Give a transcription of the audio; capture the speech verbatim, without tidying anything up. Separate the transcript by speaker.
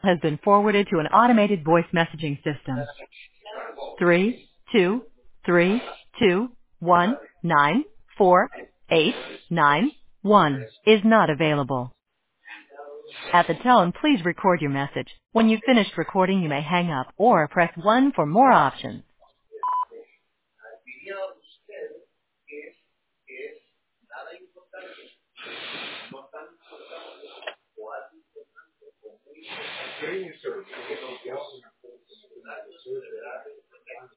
Speaker 1: has been forwarded to an automated voice messaging system. Three, two, three, two, one, nine, four, eight, nine, one is not available. At the tone, please record your message. When you've finished recording, you may hang up or press one for more options.
Speaker 2: Quem, senhor?